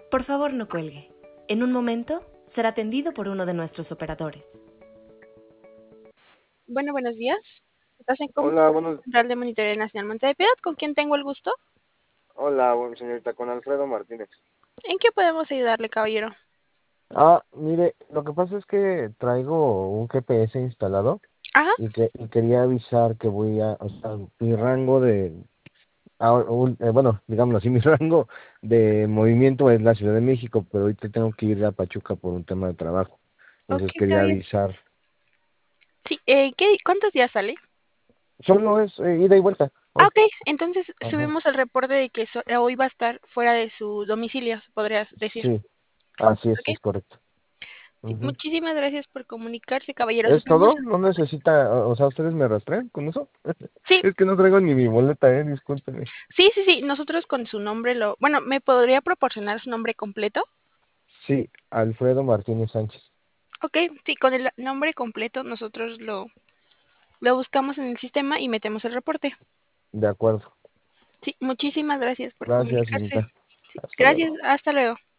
Por favor, no cuelgue. En un momento será atendido por uno de nuestros operadores. Bueno, buenos días. Estás en Hola, buenos, Central de Monitoreo Nacional Monte de Piedad. ¿Con quién tengo el gusto? hola, señorita, con Alfredo Martínez. ¿En qué podemos ayudarle, caballero? Mire, lo que pasa es que traigo un GPS instalado Ajá. y quería avisar que o sea, mi rango bueno, digámoslo así, mi rango de movimiento es la Ciudad de México, pero ahorita tengo que ir a Pachuca por un tema de trabajo. Ok, Entonces quería caballero. avisar. Sí, ¿cuántos días sale? Solo es ida y vuelta, hoy. Ok. Entonces Ajá. subimos el reporte de que hoy va a estar fuera de su domicilio, podrías decir. Sí, así Ok. es correcto. Sí, Ujú. muchísimas gracias por comunicarse, caballero. ¿Es Subimos todo? ¿No necesita, o sea, ustedes me rastrean con eso? Sí, Es que no traigo ni mi boleta, discúlpeme. sí. Nosotros con su nombre Bueno, ¿me podría proporcionar su nombre completo? Sí, Alfredo Martínez Sánchez. Ok, sí, con el nombre completo nosotros lo buscamos en el sistema y metemos el reporte. De acuerdo. Sí, muchísimas gracias por Gracias, comunicarse. señorita. Sí, Hasta gracias, luego. hasta luego.